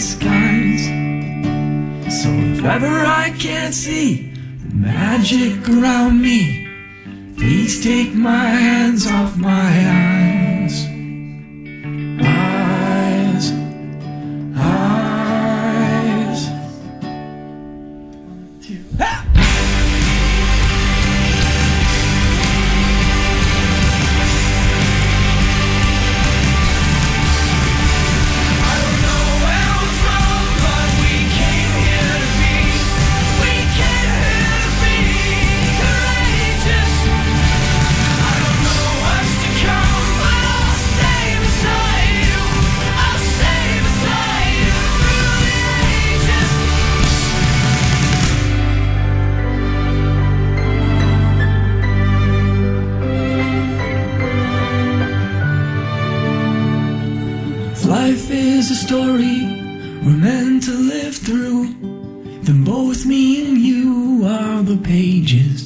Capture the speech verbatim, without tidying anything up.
skies. So if ever I can't see the magic around me, please take my hands off my eyes. Eyes, eyes. Ha! Life is a story we're meant to live through, then both me and you are the pages.